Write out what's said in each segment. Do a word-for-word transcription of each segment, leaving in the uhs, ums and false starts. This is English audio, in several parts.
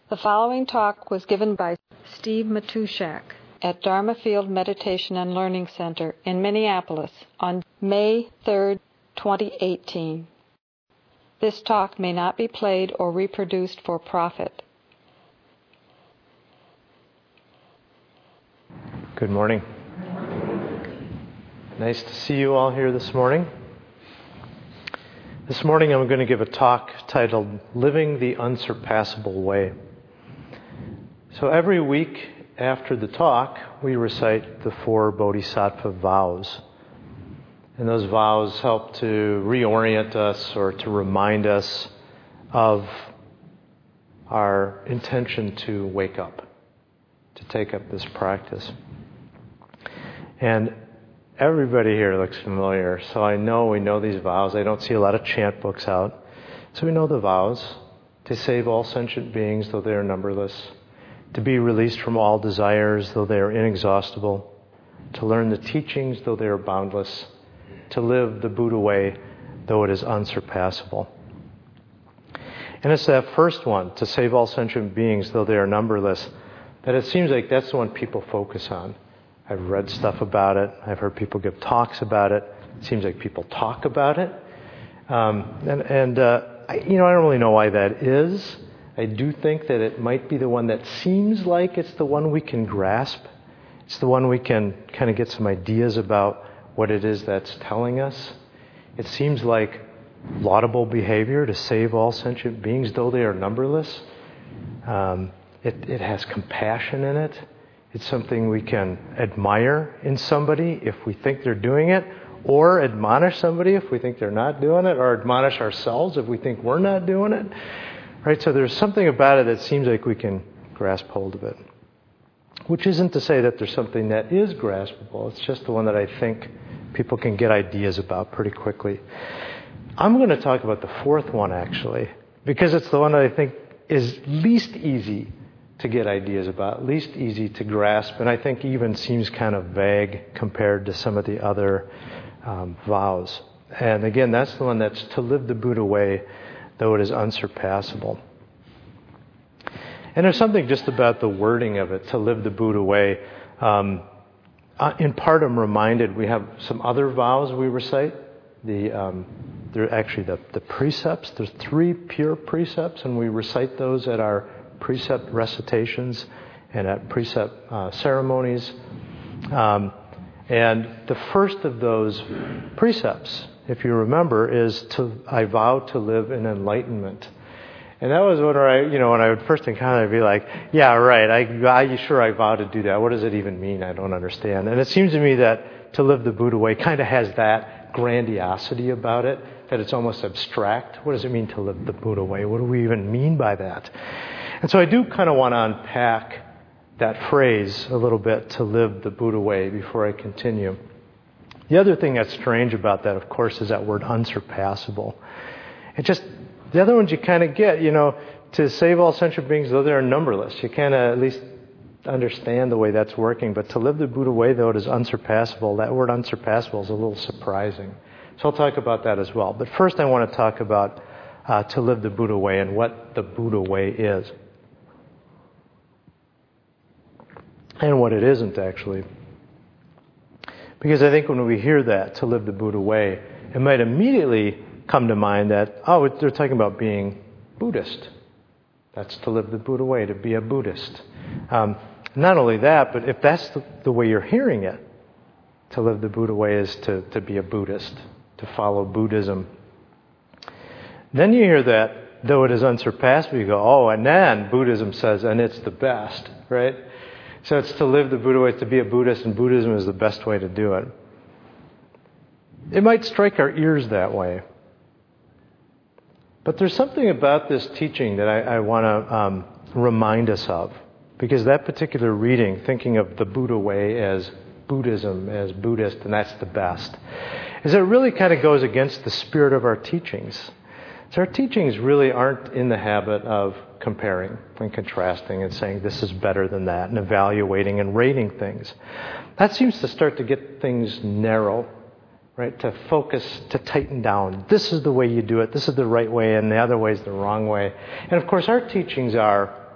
The following talk was given by Steve Matushak at Dharma Field Meditation and Learning Center in Minneapolis on May third, twenty eighteen. This talk may not be played or reproduced for profit. Good morning. Nice to see you all here this morning. This morning I'm going to give a talk titled Living the Unsurpassable Way. So every week after the talk, we recite the four Bodhisattva vows. And those vows help to reorient us or to remind us of our intention to wake up, to take up this practice. And everybody here looks familiar, so I know we know these vows. I don't see a lot of chant books out. So we know the vows: to save all sentient beings, though they are numberless; to be released from all desires, though they are inexhaustible; to learn the teachings, though they are boundless; to live the Buddha way, though it is unsurpassable. And it's that first one, to save all sentient beings, though they are numberless, that it seems like that's the one people focus on. I've read stuff about it. I've heard people give talks about it. It seems like people talk about it. Um, and, and uh, I, you know, I don't really know why that is. I do think that it might be the one that seems like it's the one we can grasp. It's the one we can kind of get some ideas about what it is that's telling us. It seems like laudable behavior to save all sentient beings, though they are numberless. Um, it, it has compassion in it. It's something we can admire in somebody if we think they're doing it, or admonish somebody if we think they're not doing it, or admonish ourselves if we think we're not doing it. Right? So there's something about it that seems like we can grasp hold of it. Which isn't to say that there's something that is graspable. It's just the one that I think people can get ideas about pretty quickly. I'm going to talk about the fourth one, actually, because it's the one that I think is least easy to get ideas about, least easy to grasp, and I think even seems kind of vague compared to some of the other um, vows. And again, that's the one that's to live the Buddha way, though it is unsurpassable. And there's something just about the wording of it, to live the Buddha way. Um, uh, in part, I'm reminded we have some other vows we recite. The um, they're actually the, the precepts. There's three pure precepts, and we recite those at our precept recitations and at precept uh, ceremonies. Um, and the first of those precepts, if you remember, is to I vow to live in enlightenment. And that was when I, you know, when I would first encounter it, I'd be like, yeah, right, I, I sure I vow to do that. What does it even mean? I don't understand. And it seems to me that to live the Buddha way kind of has that grandiosity about it, that it's almost abstract. What does it mean to live the Buddha way? What do we even mean by that? And so I do kind of want to unpack that phrase a little bit, to live the Buddha way, before I continue. The other thing that's strange about that, of course, is that word unsurpassable. It just, the other ones you kind of get, you know, to save all sentient beings, though they are numberless. You kind of at least understand the way that's working. But to live the Buddha way, though it is unsurpassable, that word unsurpassable is a little surprising. So I'll talk about that as well. But first I want to talk about uh, to live the Buddha way and what the Buddha way is. And what it isn't, actually. Because I think when we hear that, to live the Buddha way, it might immediately come to mind that, oh, they're talking about being Buddhist. That's to live the Buddha way, to be a Buddhist. Um, not only that, but if that's the, the way you're hearing it, to live the Buddha way is to, to be a Buddhist, to follow Buddhism. Then you hear that, though it is unsurpassable, you go, oh, and then Buddhism says, and it's the best, right? So it's to live the Buddha way, to be a Buddhist, and Buddhism is the best way to do it. It might strike our ears that way. But there's something about this teaching that I, I want to um, remind us of. Because that particular reading, thinking of the Buddha way as Buddhism, as Buddhist, and that's the best, is it really kind of goes against the spirit of our teachings. So our teachings really aren't in the habit of comparing and contrasting and saying this is better than that and evaluating and rating things. That seems to start to get things narrow, right? To focus, to tighten down. This is the way you do it. This is the right way, and the other way is the wrong way. And of course, our teachings are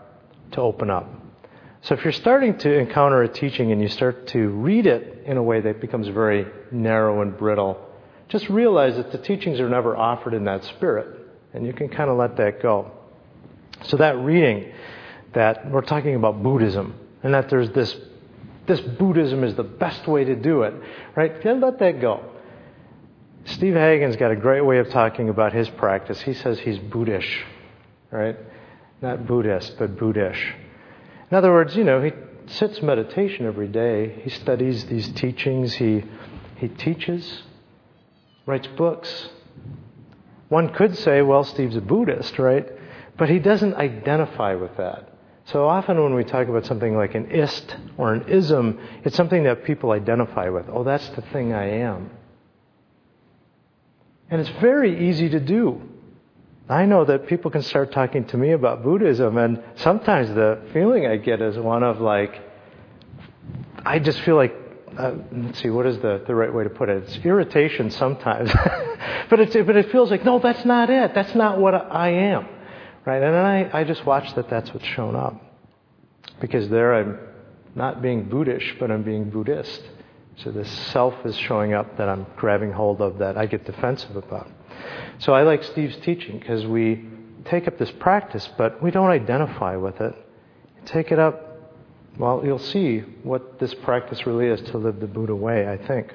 to open up. So if you're starting to encounter a teaching and you start to read it in a way that becomes very narrow and brittle, just realize that the teachings are never offered in that spirit, and you can kind of let that go. So that reading, that we're talking about Buddhism, and that there's this, this Buddhism is the best way to do it, right? Then let that go. Steve Hagen's got a great way of talking about his practice. He says he's Buddhish, right? Not Buddhist, but Buddhish. In other words, you know, he sits meditation every day. He studies these teachings. He he teaches, writes books. One could say, well, Steve's a Buddhist, right? But he doesn't identify with that. So often when we talk about something like an ist or an ism, it's something that people identify with. Oh, that's the thing I am. And it's very easy to do. I know that people can start talking to me about Buddhism, and sometimes the feeling I get is one of like, I just feel like, uh, let's see, what is the, the right way to put it? It's irritation sometimes. but, it's, but it feels like, no, that's not it. That's not what I am. Right? And then I, I just watch that that's what's shown up. Because there I'm not being Buddhish, but I'm being Buddhist. So this self is showing up that I'm grabbing hold of, that I get defensive about. So I like Steve's teaching because we take up this practice, but we don't identify with it. Take it up, well, you'll see what this practice really is to live the Buddha way, I think.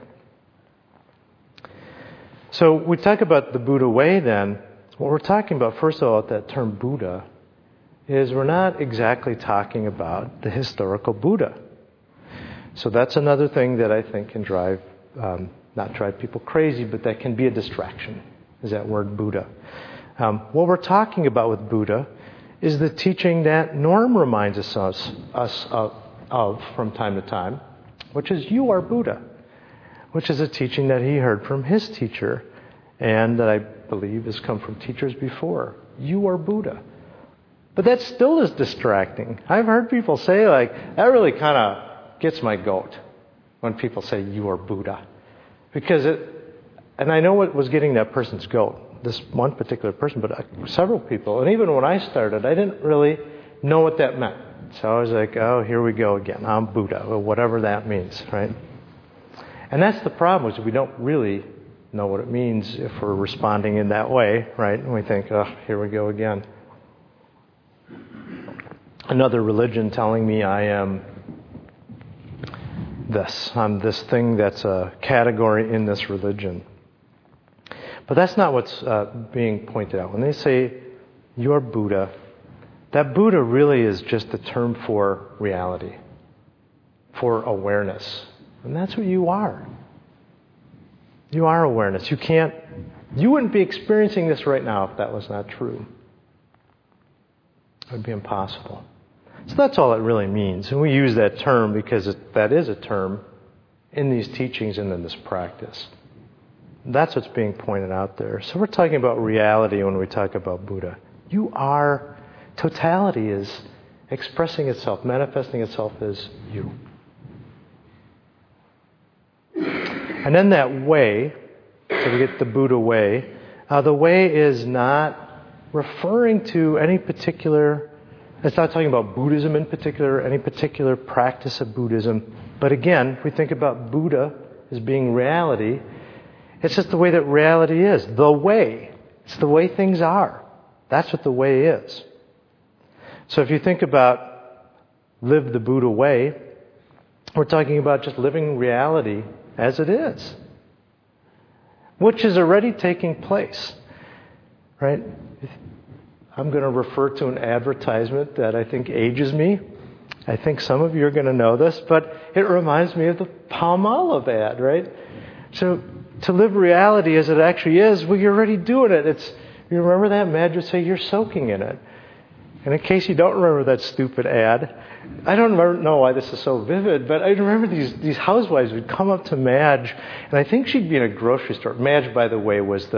So we talk about the Buddha way then. What we're talking about, first of all, at that term Buddha, is we're not exactly talking about the historical Buddha. So that's another thing that I think can drive, um, not drive people crazy, but that can be a distraction, is that word Buddha. Um, what we're talking about with Buddha is the teaching that Norm reminds us, us, us of, of from time to time, which is you are Buddha, which is a teaching that he heard from his teacher and that I believe has come from teachers before. You are Buddha. But that still is distracting. I've heard people say, like, that really kind of gets my goat when people say you are Buddha. Because it, and I know what was getting that person's goat, this one particular person, but several people. And even when I started, I didn't really know what that meant. So I was like, oh, here we go again. I'm Buddha, or whatever that means, right? And that's the problem, is we don't really know what it means if we're responding in that way, right? And we think, oh, here we go again. Another religion telling me I am this. I'm this thing that's a category in this religion. But that's not what's uh, being pointed out. When they say you're Buddha, that Buddha really is just a term for reality, for awareness. And that's what you are. You are awareness. You can't, you wouldn't be experiencing this right now if that was not true. It would be impossible. So that's all it really means. And we use that term because it, that is a term in these teachings and in this practice. That's what's being pointed out there. So we're talking about reality when we talk about Buddha. You are, totality is expressing itself, manifesting itself as you. And then that way, so we get the Buddha way, uh, the way is not referring to any particular, it's not talking about Buddhism in particular, any particular practice of Buddhism. But again, if we think about Buddha as being reality, it's just the way that reality is. The way. It's the way things are. That's what the way is. So if you think about live the Buddha way, we're talking about just living reality as it is, which is already taking place, right? I'm going to refer to an advertisement that I think ages me. I think some of you are going to know this, but it reminds me of the Palmolive ad, right? So to live reality as it actually is, well, you're already doing it. It's, you remember that? Mad would say you're soaking in it. And in case you don't remember that stupid ad, I don't remember, know why this is so vivid, but I remember these, these housewives would come up to Madge, and I think she'd be in a grocery store. Madge, by the way, was the,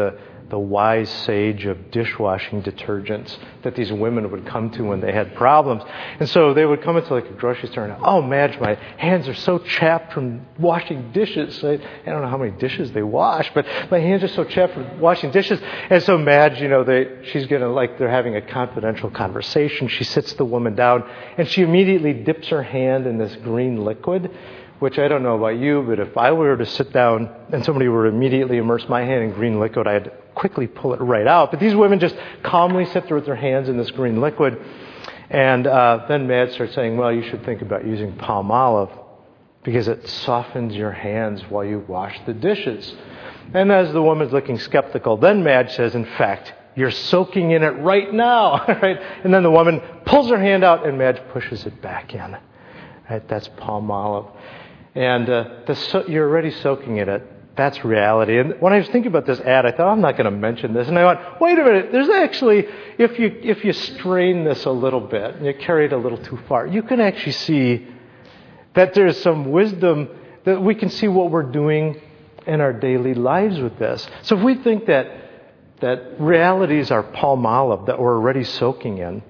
the wise sage of dishwashing detergents that these women would come to when they had problems. And so they would come into like a grocery store and, oh, Madge, my hands are so chapped from washing dishes. I, I don't know how many dishes they wash, but my hands are so chapped from washing dishes. And so Madge, you know, they, she's going to, like, they're having a confidential conversation. She sits the woman down and she immediately dips her hand in this green liquid, which I don't know about you, but if I were to sit down and somebody were to immediately immerse my hand in green liquid, I'd quickly pull it right out. But these women just calmly sit there with their hands in this green liquid. And uh, then Madge starts saying, well, you should think about using palm olive because it softens your hands while you wash the dishes. And as the woman's looking skeptical, then Madge says, in fact, you're soaking in it right now. Right? And then the woman pulls her hand out and Madge pushes it back in. Right? That's palm olive. And uh, the so- you're already soaking in it. That's reality. And when I was thinking about this ad, I thought, I'm not going to mention this. And I went, wait a minute. There's actually, if you if you strain this a little bit and you carry it a little too far, you can actually see that there's some wisdom that we can see what we're doing in our daily lives with this. So if we think that that realities are palm olive that we're already soaking in,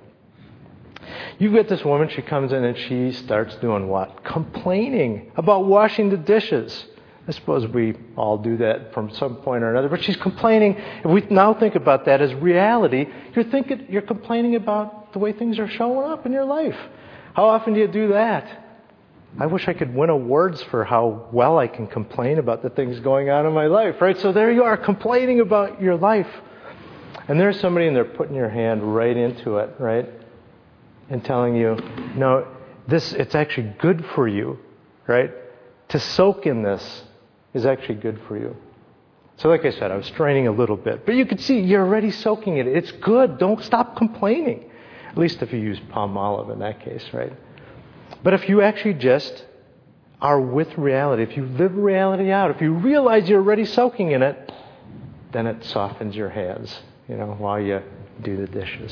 you get this woman, she comes in and she starts doing what? Complaining about washing the dishes. I suppose we all do that from some point or another, but she's complaining. If we now think about that as reality, you're thinking, you're complaining about the way things are showing up in your life. How often do you do that? I wish I could win awards for how well I can complain about the things going on in my life, right? So there you are, complaining about your life. And there's somebody in there putting your hand right into it, right? And telling you, no, this, it's actually good for you, right? To soak in this is actually good for you. So like I said, I was straining a little bit. But you can see you're already soaking in it. It's good. Don't stop complaining. At least if you use palm olive in that case, right? But if you actually just are with reality, if you live reality out, if you realize you're already soaking in it, then it softens your hands, you know, while you do the dishes.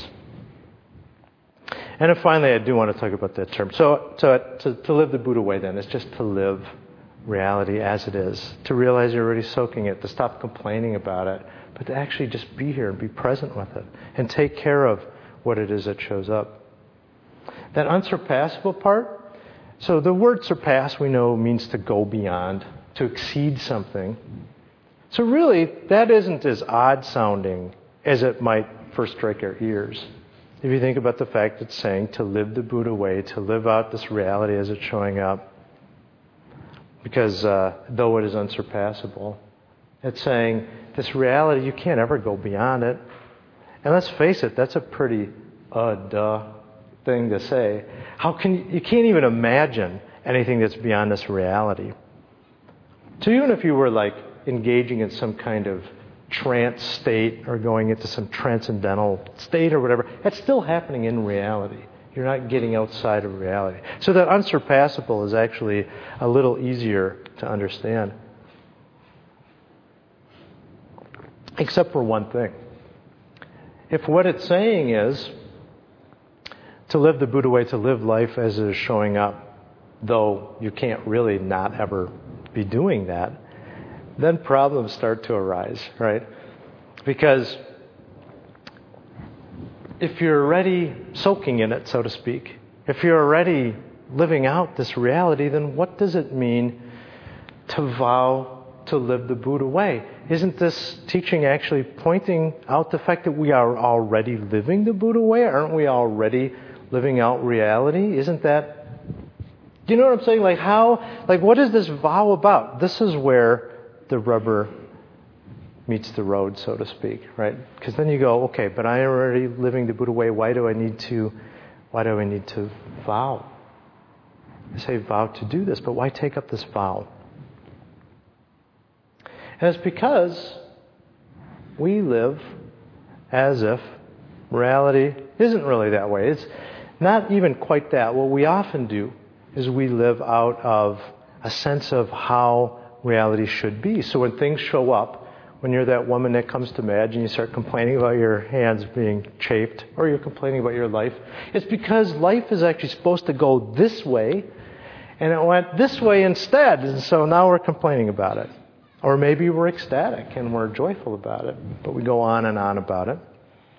And then finally, I do want to talk about that term. So, so to, to live the Buddha way, then, is just to live reality as it is. To realize you're already soaking it, to stop complaining about it, but to actually just be here and be present with it and take care of what it is that shows up. That unsurpassable part, so the word surpass, we know, means to go beyond, to exceed something. So really, that isn't as odd sounding as it might first strike our ears. If you think about the fact it's saying to live the Buddha way, to live out this reality as it's showing up, because uh, though it is unsurpassable, it's saying this reality, you can't ever go beyond it. And let's face it, that's a pretty uh, duh thing to say. How can you, you can't even imagine anything that's beyond this reality. So even if you were like engaging in some kind of trance state or going into some transcendental state or whatever, that's still happening in reality. You're not getting outside of reality. So that unsurpassable is actually a little easier to understand. Except for one thing. If what it's saying is to live the Buddha way, to live life as it is showing up, though you can't really not ever be doing that, then problems start to arise, right? Because if you're already soaking in it, so to speak, if you're already living out this reality, then what does it mean to vow to live the Buddha way? Isn't this teaching actually pointing out the fact that we are already living the Buddha way? Aren't we already living out reality? Isn't that... Do you know what I'm saying? Like how... Like what is this vow about? This is where the rubber meets the road, so to speak, right? Because then you go, okay, but I am already living the Buddha way. Why do I need to, why do I need to vow? I say vow to do this, but why take up this vow? And it's because we live as if reality isn't really that way. It's not even quite that. What we often do is we live out of a sense of how reality should be. So when things show up, when you're that woman that comes to Madge and you start complaining about your hands being chafed, or you're complaining about your life, it's because life is actually supposed to go this way, and it went this way instead, and so now we're complaining about it. Or maybe we're ecstatic and we're joyful about it, but we go on and on about it.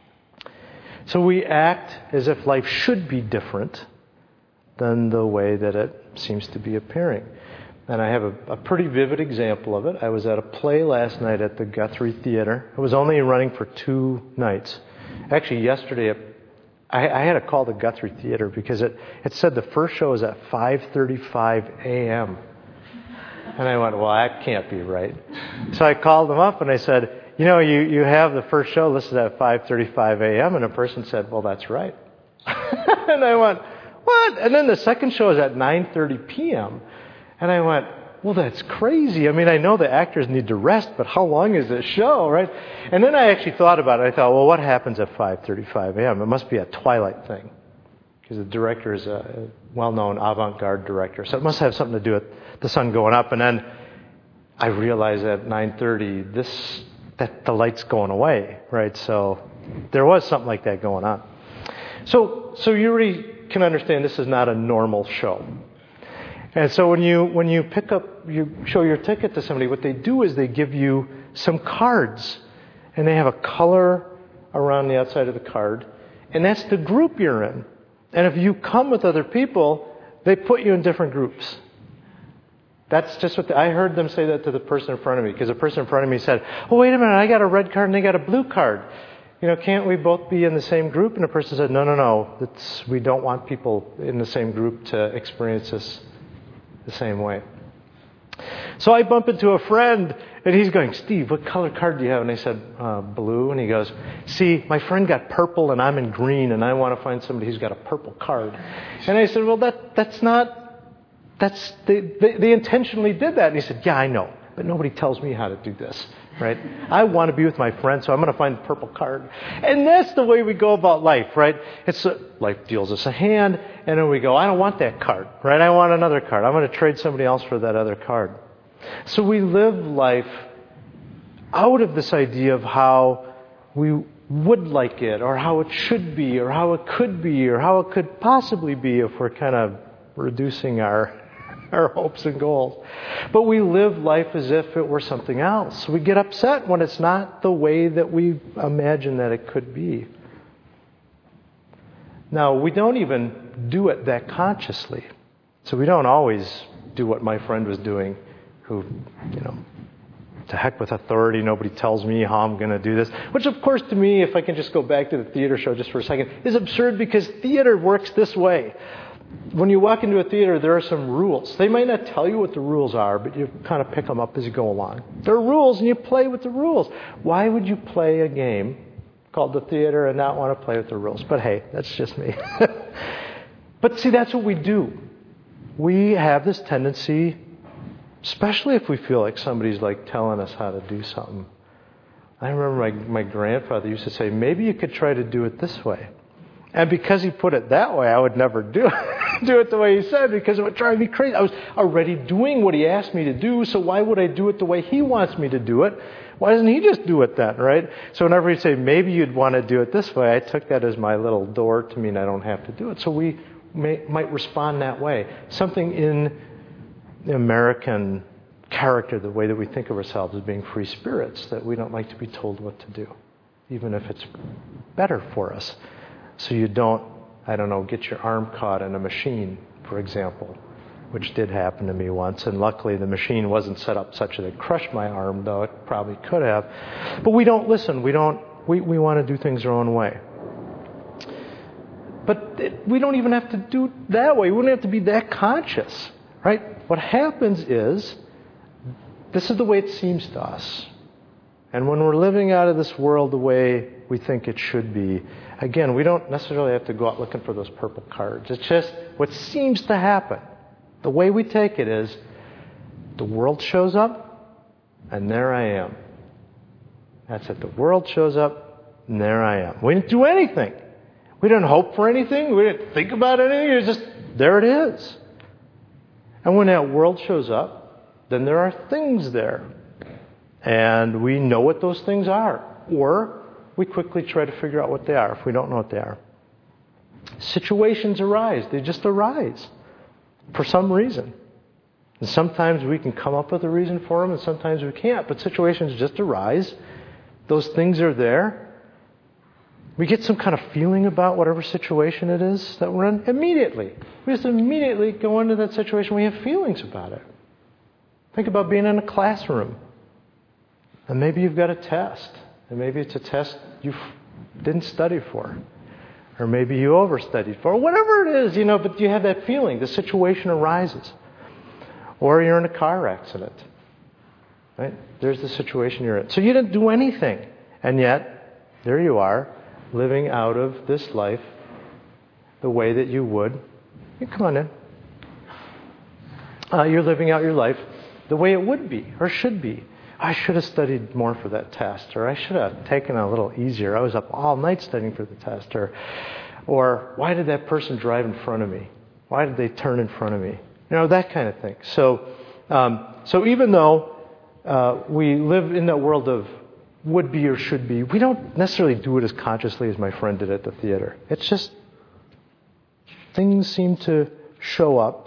So we act as if life should be different than the way that it seems to be appearing. And I have a, a pretty vivid example of it. I was at a play last night at the Guthrie Theater. It was only running for two nights. Actually, yesterday, I, I had to call the Guthrie Theater because it, it said the first show was at five thirty-five a.m. And I went, well, that can't be right. So I called them up and I said, you know, you, you have the first show listed at five thirty-five a.m. And a person said, well, that's right. And I went, what? And then the second show is at nine thirty p.m. And I went, well, that's crazy. I mean, I know the actors need to rest, but how long is this show, right? And then I actually thought about it. I thought, well, what happens at five thirty-five a.m.? It must be a twilight thing, because the director is a well-known avant-garde director. So it must have something to do with the sun going up. And then I realized at nine thirty, this that the light's going away, right? So there was something like that going on. So, so you really can understand this is not a normal show. And so when you when you pick up, you show your ticket to somebody, what they do is they give you some cards. And they have a color around the outside of the card. And that's the group you're in. And if you come with other people, they put you in different groups. That's just what the, I heard them say that to the person in front of me. Because the person in front of me said, oh, wait a minute, I got a red card and they got a blue card. You know, can't we both be in the same group? And the person said, no, no, no. It's, we don't want people in the same group to experience this the same way. So I bump into a friend, and he's going, Steve, what color card do you have? And I said, uh, blue. And he goes, see, my friend got purple, and I'm in green, and I want to find somebody who's got a purple card. And I said, well, that that's not, that's, they, they, they intentionally did that. And he said, yeah, I know, but nobody tells me how to do this, right? I want to be with my friend, so I'm going to find the purple card. And that's the way we go about life, right? It's a, life deals us a hand, and then we go, I don't want that card, right? I want another card. I'm going to trade somebody else for that other card. So we live life out of this idea of how we would like it, or how it should be, or how it could be, or how it could possibly be if we're kind of reducing our our hopes and goals. But we live life as if it were something else. We get upset when it's not the way that we imagine that it could be. Now, we don't even do it that consciously. So we don't always do what my friend was doing, who, you know, to heck with authority, nobody tells me how I'm going to do this. Which, of course, to me, if I can just go back to the theater show just for a second, is absurd because theater works this way. When you walk into a theater, there are some rules. They might not tell you what the rules are, but you kind of pick them up as you go along. There are rules, and you play with the rules. Why would you play a game called the theater and not want to play with the rules? But hey, that's just me. But see, that's what we do. We have this tendency, especially if we feel like somebody's like telling us how to do something. I remember my, my grandfather used to say, maybe you could try to do it this way. And because he put it that way, I would never do it, do it the way he said, because it would drive me crazy. I was already doing what he asked me to do, so why would I do it the way he wants me to do it? Why doesn't he just do it then, right? So whenever he'd say, maybe you'd want to do it this way, I took that as my little door to mean I don't have to do it. So we may, might respond that way. Something in the American character, the way that we think of ourselves as being free spirits, that we don't like to be told what to do, even if it's better for us. So you don't, I don't know, get your arm caught in a machine, for example, which did happen to me once. And luckily the machine wasn't set up such that it crushed my arm, though it probably could have. But we don't listen. We don't. We, we want to do things our own way. But it, we don't even have to do it that way. We don't have to be that conscious, right? What happens is, this is the way it seems to us. And when we're living out of this world the way we think it should be, again, we don't necessarily have to go out looking for those purple cards. It's just what seems to happen. The way we take it is, the world shows up, and there I am. That's it. The world shows up, and there I am. We didn't do anything. We didn't hope for anything. We didn't think about anything. It was just, there it is. And when that world shows up, then there are things there. And we know what those things are. Or we quickly try to figure out what they are if we don't know what they are. Situations arise. They just arise for some reason. And sometimes we can come up with a reason for them, and sometimes we can't. But situations just arise. Those things are there. We get some kind of feeling about whatever situation it is that we're in immediately. We just immediately go into that situation. We have feelings about it. Think about being in a classroom. And maybe you've got a test. And maybe it's a test you didn't study for. Or maybe you overstudied for. Whatever it is, you know, but you have that feeling. The situation arises. Or you're in a car accident. Right? There's the situation you're in. So you didn't do anything. And yet, there you are, living out of this life the way that you would. You come on in. Uh, you're living out your life the way it would be or should be. I should have studied more for that test, or I should have taken it a little easier. I was up all night studying for the test, or, or why did that person drive in front of me? Why did they turn in front of me? You know, that kind of thing. So, um, so even though uh, we live in that world of would be or should be, we don't necessarily do it as consciously as my friend did at the theater. It's just things seem to show up.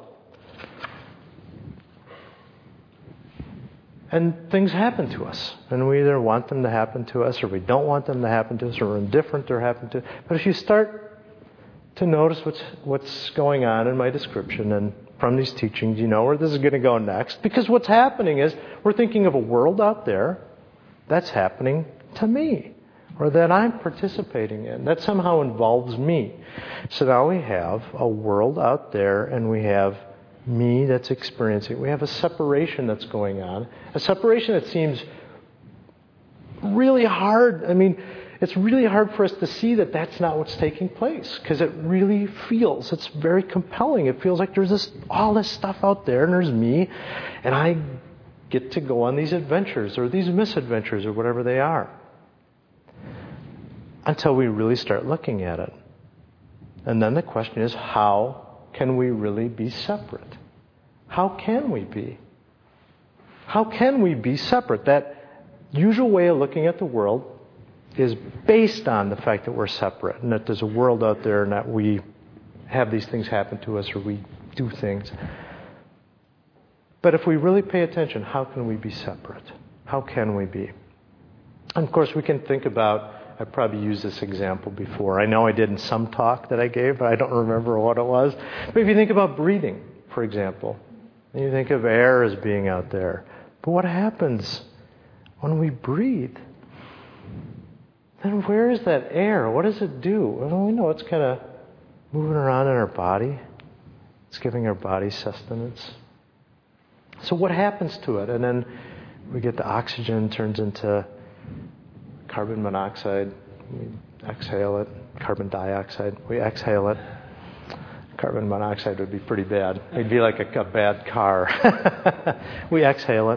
And things happen to us. And we either want them to happen to us, or we don't want them to happen to us, or we're indifferent to happen to us. But if you start to notice what's what's going on in my description and from these teachings, you know where this is going to go next. Because what's happening is we're thinking of a world out there that's happening to me, or that I'm participating in, that somehow involves me. So now we have a world out there, and we have me that's experiencing. We have a separation that's going on. A separation that seems really hard. I mean, it's really hard for us to see that that's not what's taking place, because it really feels, it's very compelling. It feels like there's this all this stuff out there, and there's me, and I get to go on these adventures or these misadventures or whatever they are. Until we really start looking at it. And then the question is, how can we really be separate? How can we be? How can we be separate? That usual way of looking at the world is based on the fact that we're separate, and that there's a world out there, and that we have these things happen to us, or we do things. But if we really pay attention, how can we be separate? How can we be? And of course, we can think about, I probably used this example before. I know I did in some talk that I gave, but I don't remember what it was. But if you think about breathing, for example, and you think of air as being out there. But what happens when we breathe? Then where is that air? What does it do? Well, we know it's kind of moving around in our body. It's giving our body sustenance. So what happens to it? And then we get the oxygen turns into carbon monoxide. We exhale it. Carbon dioxide. We exhale it. Carbon monoxide would be pretty bad. It'd be like a, a bad car. We exhale it.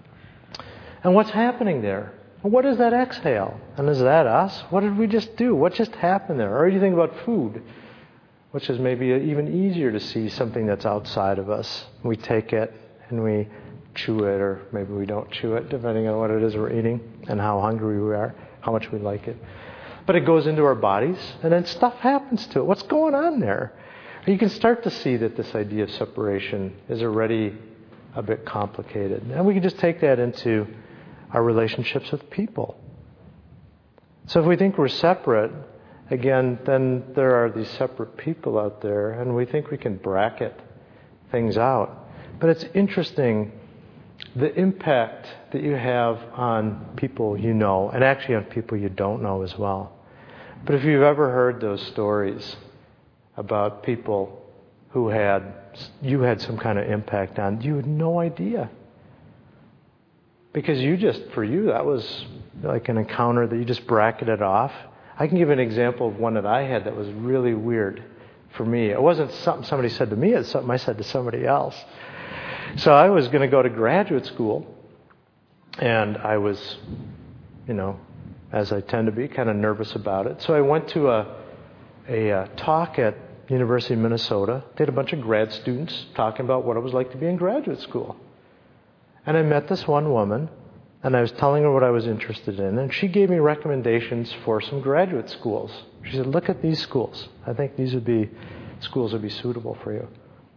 And what's happening there? What is that exhale? And is that us? What did we just do? What just happened there? Or you think about food, which is maybe even easier to see something that's outside of us. We take it and we chew it, or maybe we don't chew it, depending on what it is we're eating and how hungry we are, how much we like it. But it goes into our bodies, and then stuff happens to it. What's going on there? You can start to see that this idea of separation is already a bit complicated. And we can just take that into our relationships with people. So if we think we're separate, again, then there are these separate people out there, and we think we can bracket things out. But it's interesting, the impact that you have on people you know, and actually on people you don't know as well. But if you've ever heard those stories about people who had, you had some kind of impact on, you had no idea. Because you just, for you, that was like an encounter that you just bracketed off. I can give an example of one that I had that was really weird for me. It wasn't something somebody said to me, it's something I said to somebody else. So I was going to go to graduate school, and I was, you know, as I tend to be, kind of nervous about it. So I went to a, a, a talk at University of Minnesota. They had a bunch of grad students talking about what it was like to be in graduate school. And I met this one woman, and I was telling her what I was interested in, and she gave me recommendations for some graduate schools. She said, look at these schools. I think these would be, schools would be suitable for you.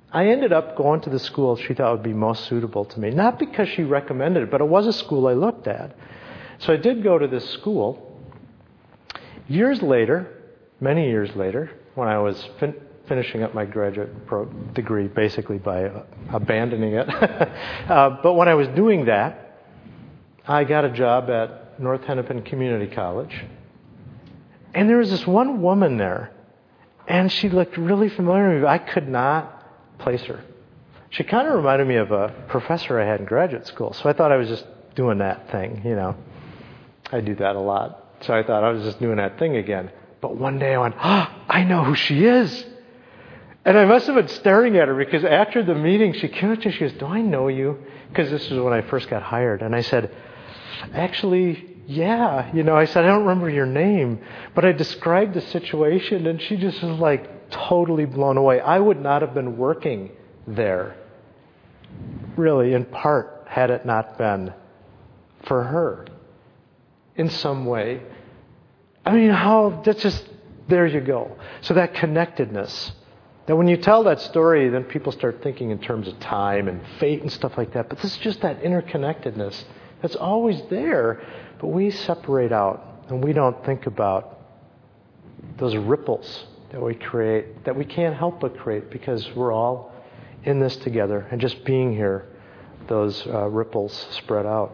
I ended up going to the school she thought would be most suitable to me. Not because she recommended it, but it was a school I looked at. So I did go to this school. Years later, many years later, when I was fin- finishing up my graduate pro- degree, basically by uh, abandoning it. uh, but when I was doing that, I got a job at North Hennepin Community College. And there was this one woman there, and she looked really familiar to me. I could not place her. She kind of reminded me of a professor I had in graduate school, so I thought I was just doing that thing, you know. I do that a lot. So I thought I was just doing that thing again. But one day I went, oh, I know who she is. And I must have been staring at her because after the meeting, she came up to me, she goes, do I know you? Because this was when I first got hired. And I said, actually, yeah. You know, I said, I don't remember your name. But I described the situation, and she just was like totally blown away. I would not have been working there, really, in part, had it not been for her in some way. I mean, how, that's just, there you go. So that connectedness. That when you tell that story, then people start thinking in terms of time and fate and stuff like that. But this is just that interconnectedness that's always there. But we separate out and we don't think about those ripples that we create, that we can't help but create because we're all in this together. And just being here, those uh, ripples spread out.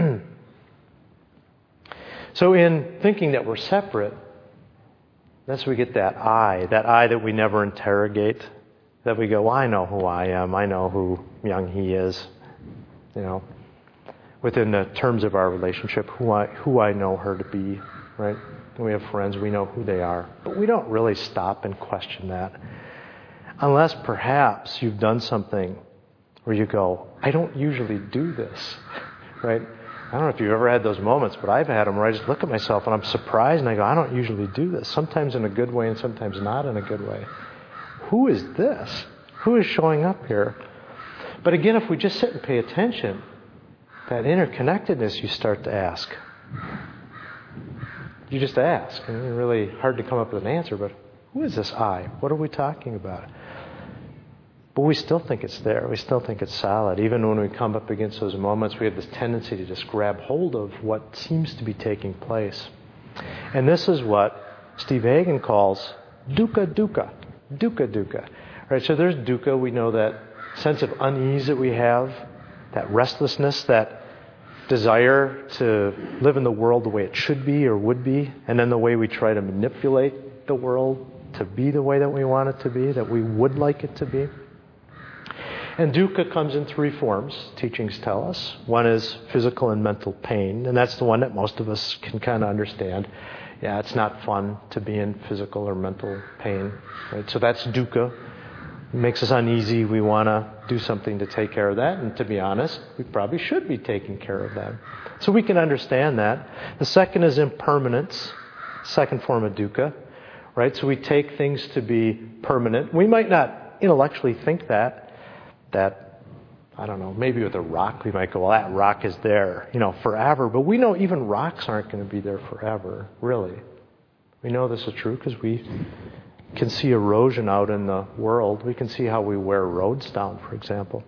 So in thinking that we're separate, that's where we get that I, that I that we never interrogate, that we go, well, I know who I am, I know who Young He is, you know, within the terms of our relationship, who I who I know her to be, right? When we have friends, we know who they are. But we don't really stop and question that. Unless perhaps you've done something where you go, I don't usually do this, right? I don't know if you've ever had those moments, but I've had them where I just look at myself and I'm surprised and I go, I don't usually do this. Sometimes in a good way and sometimes not in a good way. Who is this? Who is showing up here? But again, if we just sit and pay attention, that interconnectedness you start to ask. You just ask. And it's really hard to come up with an answer, but who is this I? What are we talking about? But we still think it's there. We still think it's solid. Even when we come up against those moments, we have this tendency to just grab hold of what seems to be taking place. And this is what Steve Hagen calls dukkha dukkha. Dukkha dukkha. Right, so there's dukkha. We know that sense of unease that we have, that restlessness, that desire to live in the world the way it should be or would be, and then the way we try to manipulate the world to be the way that we want it to be, that we would like it to be. And dukkha comes in three forms, teachings tell us. One is physical and mental pain, and that's the one that most of us can kind of understand. Yeah, it's not fun to be in physical or mental pain. Right? So that's dukkha. It makes us uneasy. We want to do something to take care of that. And to be honest, we probably should be taking care of that. So we can understand that. The second is impermanence, second form of dukkha. Right? So we take things to be permanent. We might not intellectually think that. That, I don't know, maybe with a rock we might go, well, that rock is there, you know, forever. But we know even rocks aren't going to be there forever, really. We know this is true because we can see erosion out in the world. We can see how we wear roads down, for example.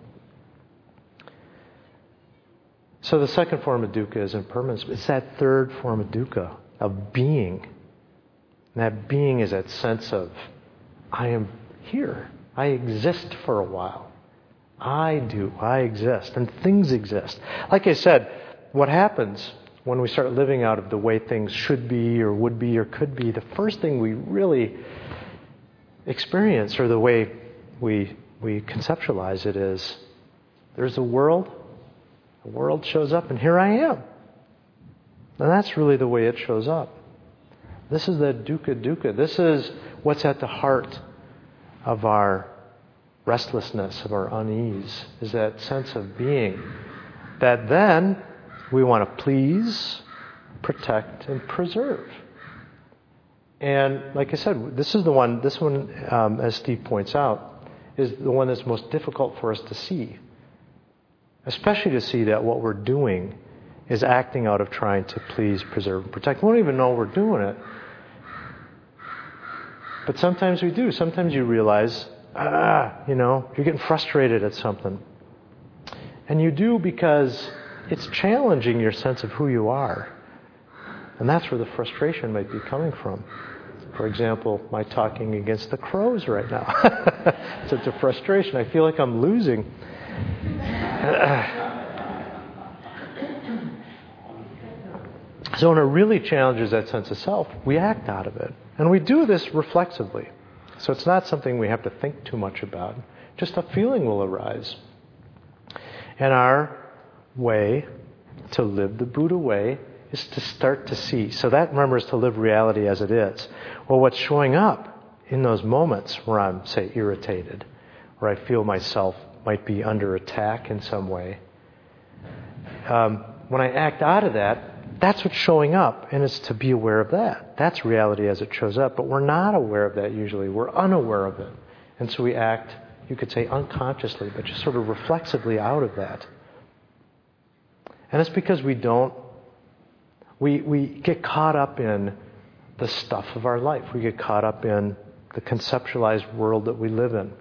So the second form of dukkha is impermanence. It's that third form of dukkha, of being. And that being is that sense of, I am here. I exist for a while. I do. I exist. And things exist. Like I said, what happens when we start living out of the way things should be or would be or could be, the first thing we really experience, or the way we we conceptualize it, is there's a world. The world shows up, and here I am. And that's really the way it shows up. This is the dukkha dukkha. This is what's at the heart of our restlessness, of our unease, is that sense of being that then we want to please, protect, and preserve. And like I said, this is the one, this one, um, as Steve points out, is the one that's most difficult for us to see. Especially to see that what we're doing is acting out of trying to please, preserve, and protect. We don't even know we're doing it. But sometimes we do. Sometimes you realize, ah, you know, you're getting frustrated at something. And you do because it's challenging your sense of who you are. And that's where the frustration might be coming from. For example, my talking against the crows right now. It's such a frustration. I feel like I'm losing. So when it really challenges that sense of self, we act out of it. And we do this reflexively. So it's not something we have to think too much about. Just a feeling will arise. And our way to live the Buddha way is to start to see. So that, remember, is to live reality as it is. Well, what's showing up in those moments where I'm, say, irritated, where I feel myself might be under attack in some way, um, when I act out of that, that's what's showing up, and it's to be aware of that. That's reality as it shows up, but we're not aware of that usually. We're unaware of it. And so we act, you could say unconsciously, but just sort of reflexively out of that. And it's because we don't, we, we get caught up in the stuff of our life. We get caught up in the conceptualized world that we live in.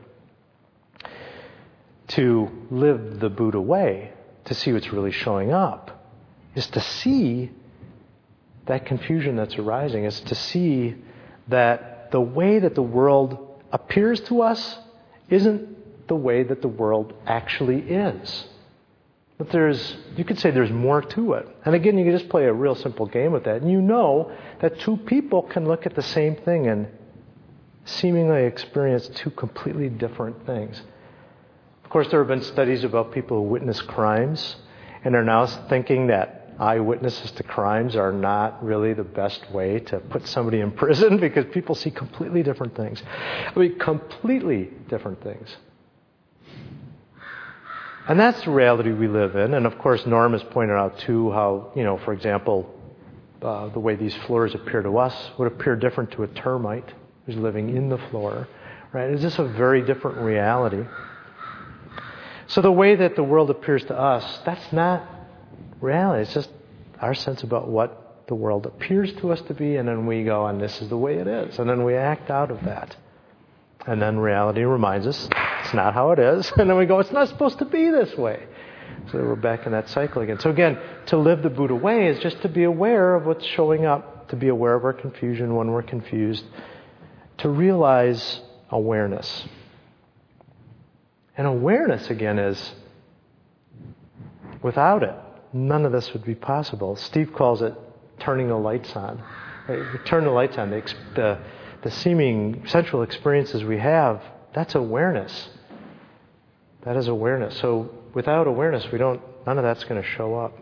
To live the Buddha way, to see what's really showing up, is to see that confusion that's arising, is to see that the way that the world appears to us isn't the way that the world actually is. But there's, you could say there's more to it. And again, you can just play a real simple game with that. And you know that two people can look at the same thing and seemingly experience two completely different things. Of course, there have been studies about people who witness crimes and are now thinking that eyewitnesses to crimes are not really the best way to put somebody in prison because people see completely different things. I mean, completely different things. And that's the reality we live in. And of course, Norm has pointed out too how, you know, for example, uh, the way these floors appear to us would appear different to a termite who's living in the floor, right? It's just a very different reality. So the way that the world appears to us, that's not reality. It's just our sense about what the world appears to us to be, and then we go, and this is the way it is. And then we act out of that. And then reality reminds us it's not how it is. And then we go, it's not supposed to be this way. So we're back in that cycle again. So again, to live the Buddha way is just to be aware of what's showing up, to be aware of our confusion when we're confused, to realize awareness. And awareness, again, is without it, none of this would be possible. Steve calls it turning the lights on. Right? We turn the lights on. The, the, the seeming central experiences we have, that's awareness. That is awareness. So without awareness, we don't. None of that's going to show up.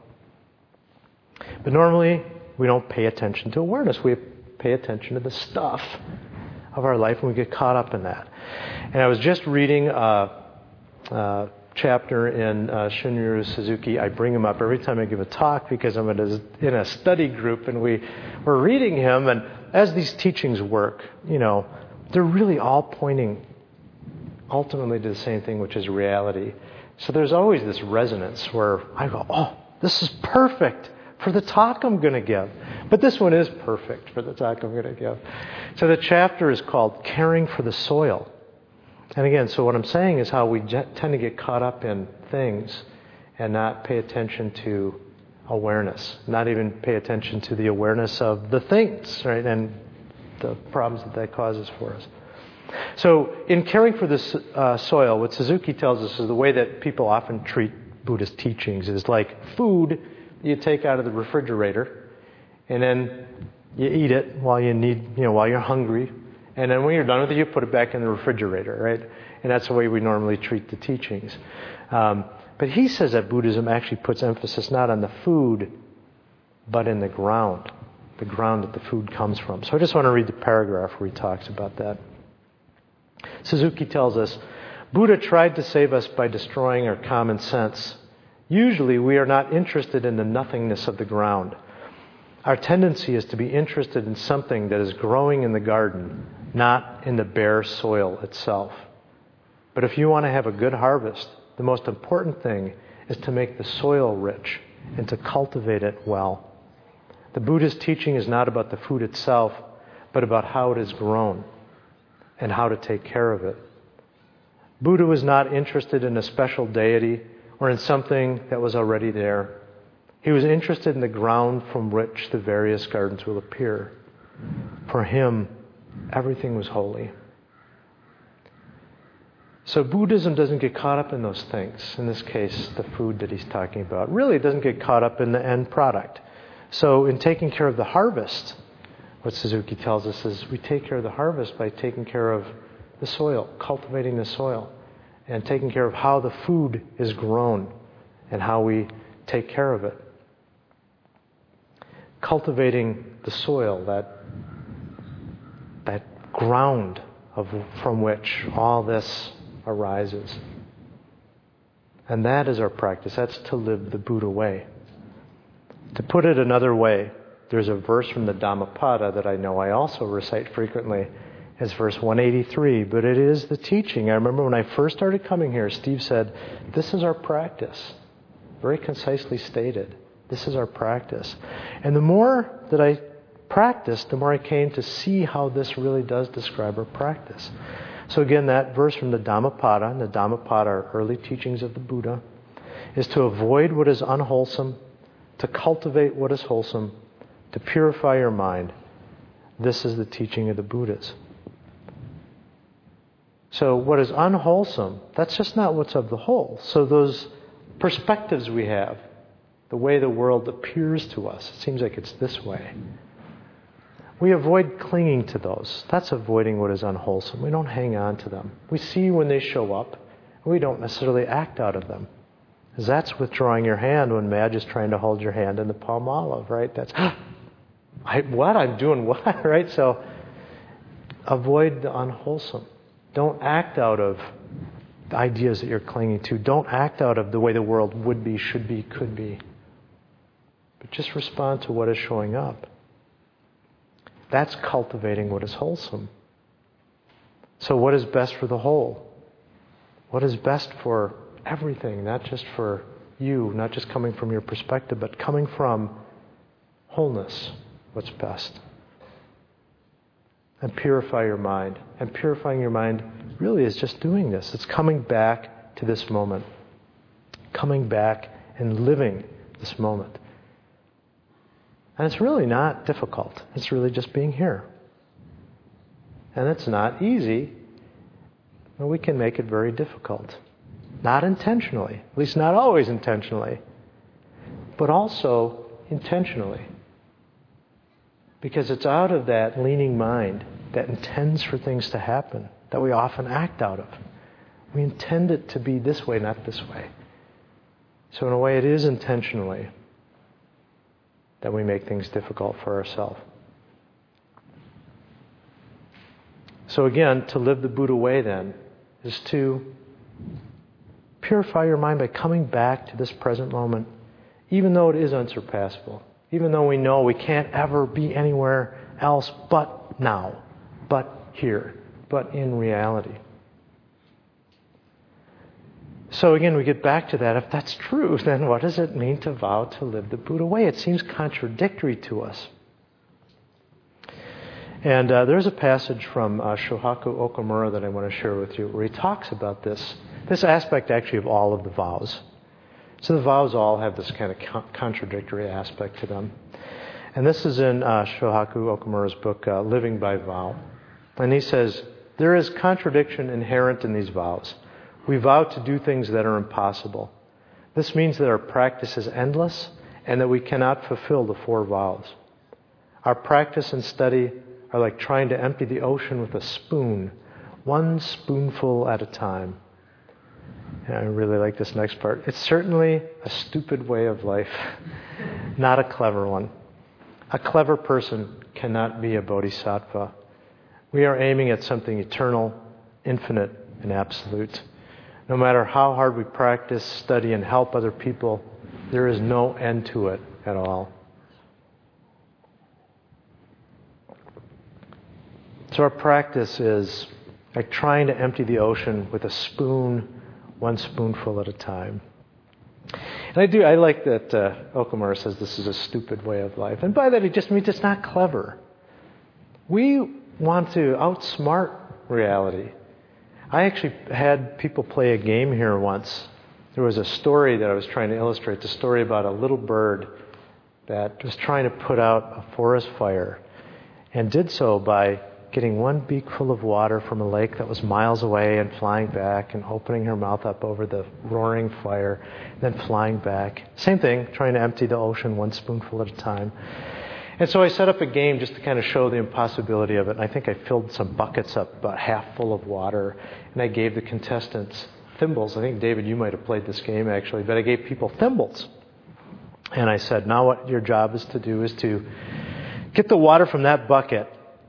But normally, we don't pay attention to awareness. We pay attention to the stuff of our life, and we get caught up in that. And I was just reading a, a chapter in uh, Shunryu Suzuki. I bring him up every time I give a talk because I'm in a, in a study group, and we we're reading him. And as these teachings work, you know, they're really all pointing ultimately to the same thing, which is reality. So there's always this resonance where I go, oh, this is perfect for the talk I'm going to give. But this one is perfect for the talk I'm going to give. So the chapter is called Caring for the Soil. And again, so what I'm saying is how we tend to get caught up in things and not pay attention to awareness, not even pay attention to the awareness of the things, right, and the problems that that causes for us. So in caring for the uh, soil, what Suzuki tells us is the way that people often treat Buddhist teachings is like food you take out of the refrigerator, and then you eat it while you need, you know, while you're hungry, and then when you're done with it, you put it back in the refrigerator, right? And that's the way we normally treat the teachings. Um, but he says that Buddhism actually puts emphasis not on the food, but in the ground, the ground that the food comes from. So I just want to read the paragraph where he talks about that. Suzuki tells us, Buddha tried to save us by destroying our common sense. Usually we are not interested in the nothingness of the ground. Our tendency is to be interested in something that is growing in the garden, not in the bare soil itself. But if you want to have a good harvest, the most important thing is to make the soil rich and to cultivate it well. The Buddha's teaching is not about the food itself, but about how it is grown and how to take care of it. Buddha was not interested in a special deity or in something that was already there. He was interested in the ground from which the various gardens will appear. For him, everything was holy. So Buddhism doesn't get caught up in those things. In this case, the food that he's talking about. Really, it doesn't get caught up in the end product. So in taking care of the harvest, what Suzuki tells us is we take care of the harvest by taking care of the soil, cultivating the soil, and taking care of how the food is grown and how we take care of it. Cultivating the soil, that, that ground of, from which all this arises. And that is our practice. That's to live the Buddha way. To put it another way, there's a verse from the Dhammapada that I know I also recite frequently. It's verse one eighty-three, but it is the teaching. I remember when I first started coming here, Steve said, this is our practice. Very concisely stated. This is our practice. And the more that I practiced, the more I came to see how this really does describe our practice. So again, that verse from the Dhammapada, and the Dhammapada are early teachings of the Buddha, is to avoid what is unwholesome, to cultivate what is wholesome, to purify your mind. This is the teaching of the Buddhas. So what is unwholesome, that's just not what's of the whole. So those perspectives we have, the way the world appears to us, it seems like it's this way. We avoid clinging to those. That's avoiding what is unwholesome. We don't hang on to them. We see when they show up, and we don't necessarily act out of them. Because that's withdrawing your hand when Madge is trying to hold your hand in the palm olive, right? That's, I, what? I'm doing what? Right? So avoid the unwholesome. Don't act out of the ideas that you're clinging to. Don't act out of the way the world would be, should be, could be. But just respond to what is showing up. That's cultivating what is wholesome. So what is best for the whole? What is best for everything, not just for you, not just coming from your perspective, but coming from wholeness, what's best. And purify your mind. And purifying your mind really is just doing this. It's coming back to this moment. Coming back and living this moment. And it's really not difficult. It's really just being here. And it's not easy, but we can make it very difficult. Not intentionally, at least not always intentionally, but also intentionally. Because it's out of that leaning mind that intends for things to happen that we often act out of. We intend it to be this way, not this way. So in a way, it is intentionally that we make things difficult for ourselves. So again, to live the Buddha way then is to purify your mind by coming back to this present moment, even though it is unsurpassable, even though we know we can't ever be anywhere else but now, but here, but in reality. So again, we get back to that. If that's true, then what does it mean to vow to live the Buddha way? It seems contradictory to us. And uh, there's a passage from uh, Shohaku Okumura that I want to share with you where he talks about this, this aspect actually of all of the vows. So the vows all have this kind of con- contradictory aspect to them. And this is in uh, Shohaku Okumura's book, uh, Living by Vow. And he says, there is contradiction inherent in these vows. We vow to do things that are impossible. This means that our practice is endless and that we cannot fulfill the four vows. Our practice and study are like trying to empty the ocean with a spoon, one spoonful at a time. And I really like this next part. It's certainly a stupid way of life, not a clever one. A clever person cannot be a bodhisattva. We are aiming at something eternal, infinite, and absolute. No matter how hard we practice, study, and help other people, there is no end to it at all. So our practice is like trying to empty the ocean with a spoon, one spoonful at a time. And I do, I like that uh, Okumura says this is a stupid way of life. And by that, it just means it's not clever. We want to outsmart reality. I actually had people play a game here once. There was a story that I was trying to illustrate, the story about a little bird that was trying to put out a forest fire and did so by getting one beakful of water from a lake that was miles away and flying back and opening her mouth up over the roaring fire, then flying back. Same thing, trying to empty the ocean one spoonful at a time. And so I set up a game just to kind of show the impossibility of it. And I think I filled some buckets up about half full of water, and I gave the contestants thimbles. I think, David, you might have played this game actually, but I gave people thimbles. And I said, now what your job is to do is to get the water from that bucket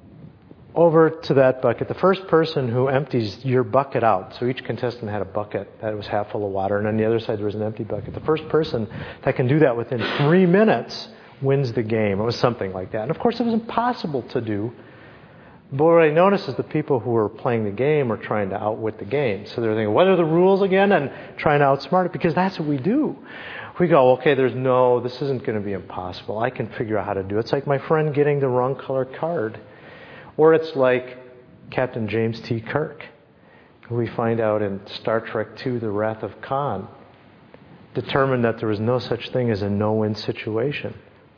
over to that bucket. The first person who empties your bucket out, so each contestant had a bucket that was half full of water, and on the other side there was an empty bucket. The first person that can do that within three minutes wins the game. It was something like that. And of course it was impossible to do. But what I noticed is the people who were playing the game were trying to outwit the game. So they're thinking, what are the rules again? And trying to outsmart it, because that's what we do. We go, okay, there's no, this isn't going to be impossible. I can figure out how to do it. It's like my friend getting the wrong color card. Or it's like Captain James T. Kirk, who we find out in Star Trek two, The Wrath of Khan, determined that there was no such thing as a no-win situation.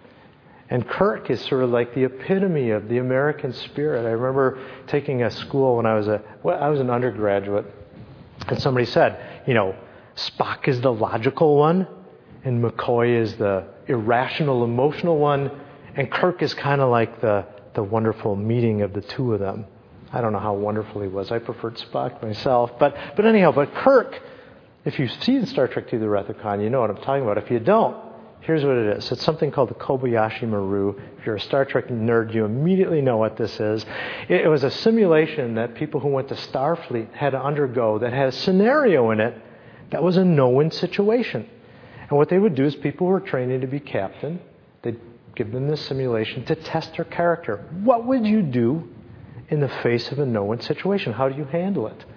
And Kirk is sort of like the epitome of the American spirit. I remember taking a school when I was a well, I was an undergraduate, and somebody said, you know, Spock is the logical one, and McCoy is the irrational, emotional one, and Kirk is kind of like the the wonderful meeting of the two of them. I don't know how wonderful he was. I preferred Spock myself. But but anyhow, but Kirk, if you've seen Star Trek two, The Wrath of Khan, you know what I'm talking about. If you don't, here's what it is. It's something called the Kobayashi Maru. If you're a Star Trek nerd, you immediately know what this is. It, it was a simulation that people who went to Starfleet had to undergo that had a scenario in it that was a no-win situation. And what they would do is people who were training to be captain, they'd give them this simulation to test their character. What would you do in the face of a no-win situation? How do you handle it?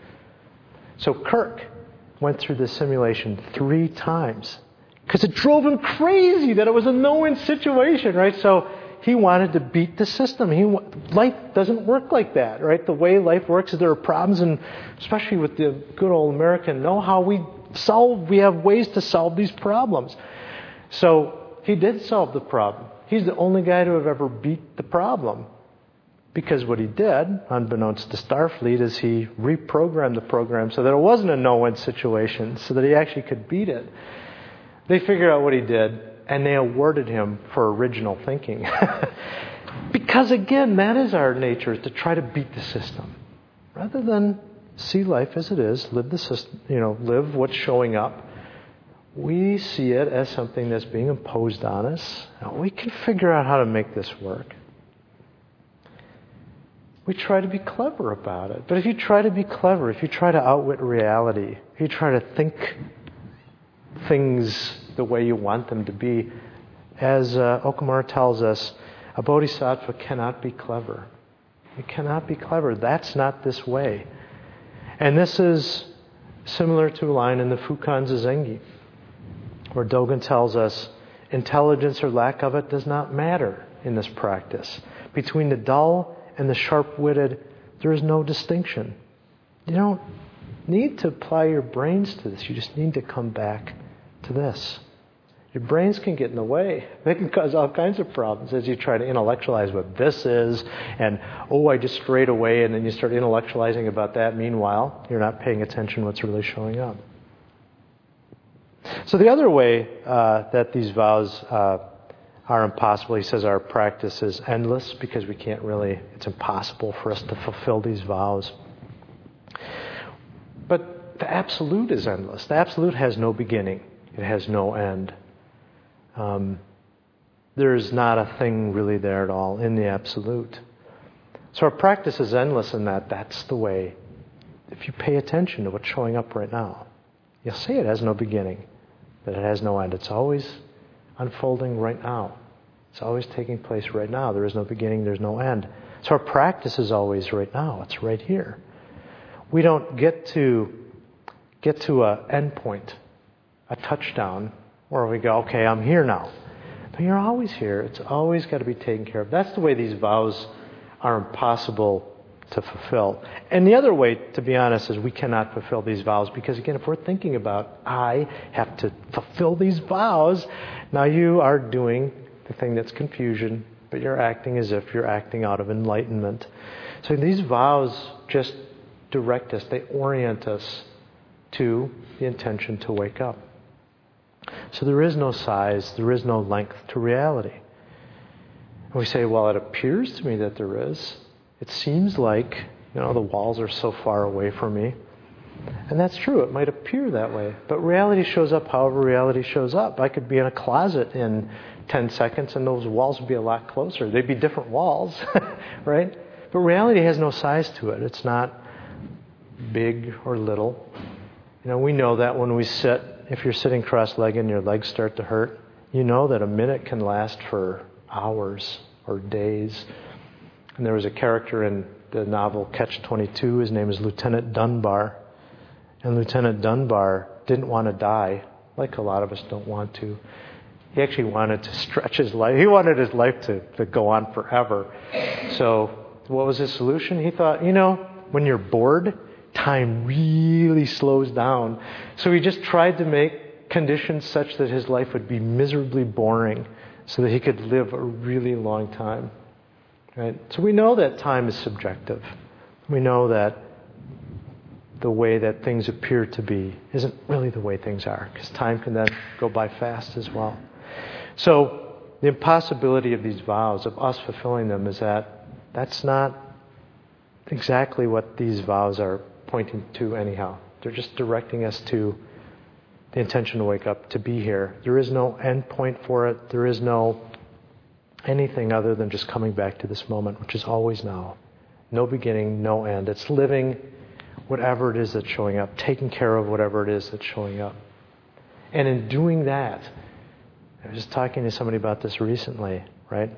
So Kirk went through this simulation three times because it drove him crazy that it was a no-win situation, right? So he wanted to beat the system. He life doesn't work like that, right? The way life works is there are problems, and especially with the good old American know-how, we solve. We have ways to solve these problems. So he did solve the problem. He's the only guy to have ever beat the problem. Because what he did, unbeknownst to Starfleet, is he reprogrammed the program so that it wasn't a no-win situation, so that he actually could beat it. They figured out what he did, and they awarded him for original thinking. Because again, that is our nature, is to try to beat the system. Rather than see life as it is, live the system, you know, live what's showing up. We see it as something that's being imposed on us. Now, we can figure out how to make this work. We try to be clever about it. But if you try to be clever, if you try to outwit reality, if you try to think things the way you want them to be, as uh, Okumura tells us, a bodhisattva cannot be clever. It cannot be clever. That's not this way. And this is similar to a line in the Fukan Zazengi, where Dogen tells us, intelligence or lack of it does not matter in this practice. Between the dull and the sharp-witted, there is no distinction. You don't need to apply your brains to this. You just need to come back to this. Your brains can get in the way. They can cause all kinds of problems as you try to intellectualize what this is, and, oh, I just strayed away, and then you start intellectualizing about that. Meanwhile, you're not paying attention to what's really showing up. So the other way uh, that these vows uh, are impossible, he says our practice is endless because we can't really, it's impossible for us to fulfill these vows. But the absolute is endless. The absolute has no beginning. It has no end. Um, there's not a thing really there at all in the absolute. So our practice is endless in that that's the way. If you pay attention to what's showing up right now, you'll see it has no beginning, that it has no end. It's always unfolding right now. It's always taking place right now. There is no beginning, there's no end. So our practice is always right now. It's right here. We don't get to get to an end point, a touchdown, where we go, okay, I'm here now. But you're always here. It's always got to be taken care of. That's the way these vows are impossible to fulfill. And the other way, to be honest, is we cannot fulfill these vows because, again, if we're thinking about, I have to fulfill these vows, now you are doing the thing that's confusion, but you're acting as if you're acting out of enlightenment. So these vows just direct us, they orient us to the intention to wake up. So there is no size, there is no length to reality. And we say, well, it appears to me that there is. It seems like, you know, the walls are so far away from me. And that's true, it might appear that way. But reality shows up however reality shows up. I could be in a closet in ten seconds and those walls would be a lot closer. They'd be different walls, right? But reality has no size to it. It's not big or little. You know, we know that when we sit, if you're sitting cross-legged and your legs start to hurt, you know that a minute can last for hours or days. And there was a character in the novel Catch twenty-two. His name is Lieutenant Dunbar. And Lieutenant Dunbar didn't want to die, like a lot of us don't want to. He actually wanted to stretch his life. He wanted his life to, to go on forever. So what was his solution? He thought, you know, when you're bored, time really slows down. So he just tried to make conditions such that his life would be miserably boring so that he could live a really long time. Right? So we know that time is subjective. We know that the way that things appear to be isn't really the way things are, because time can then go by fast as well. So the impossibility of these vows, of us fulfilling them, is that that's not exactly what these vows are pointing to anyhow. They're just directing us to the intention to wake up, to be here. There is no end point for it. There is no anything other than just coming back to this moment, which is always now. No beginning, no end. It's living whatever it is that's showing up, taking care of whatever it is that's showing up. And in doing that, I was just talking to somebody about this recently, right?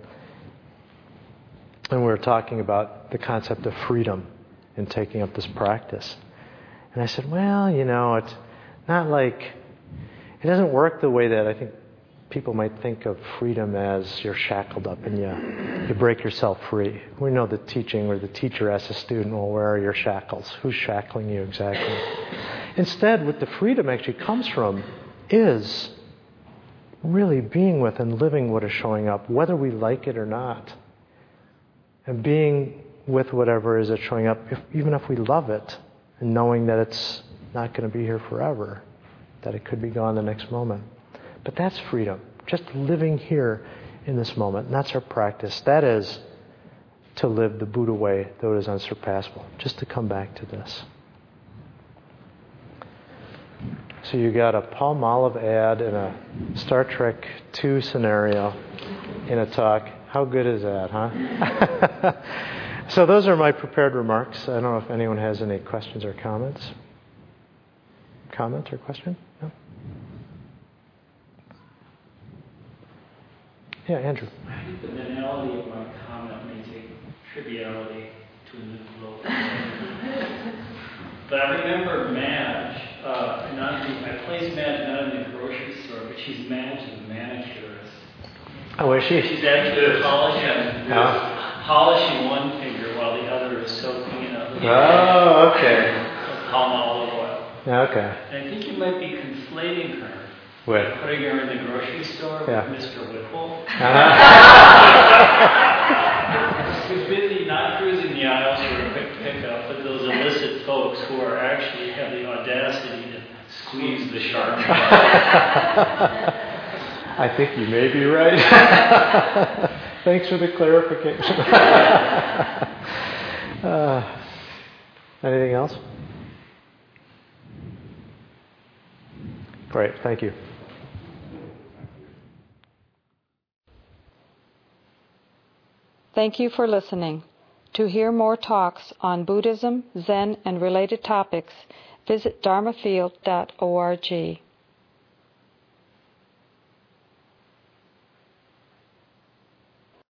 And we were talking about the concept of freedom in taking up this practice. And I said, well, you know, it's not like, it doesn't work the way that I think people might think of freedom as you're shackled up and you, you break yourself free. We know the teaching where the teacher asks a student, well, where are your shackles? Who's shackling you exactly? Instead, what the freedom actually comes from is really being with and living what is showing up, whether we like it or not. And being with whatever is that's showing up, if, even if we love it, and knowing that it's not going to be here forever, that it could be gone the next moment. But that's freedom, just living here in this moment. And that's our practice. That is to live the Buddha way, though it is unsurpassable. Just to come back to this. So you got a Palmolive ad in a Star Trek two scenario in a talk. How good is that, huh? So those are my prepared remarks. I don't know if anyone has any questions or comments. Comment or question? No? Yeah, Andrew. I think the banality of my comment may take triviality to a new level. But I remember Madge, uh, not the, I placed Madge not in the grocery store, but she's Madge the manicurist. Oh, is she? She's actually polishing, Oh. polishing one finger while the other is soaking in a Oh, okay. palm olive oil. Okay. And I think you might be conflating her. With? Putting her in the grocery store Yeah. with Mister Whipple. Uh-huh. Who's busy not cruising the aisles for a quick pickup, but those illicit folks who are actually have the audacity to squeeze the shark. I think you may be right. Thanks for the clarification. uh, anything else? Great, thank you. Thank you for listening. To hear more talks on Buddhism, Zen, and related topics, visit dharma field dot org.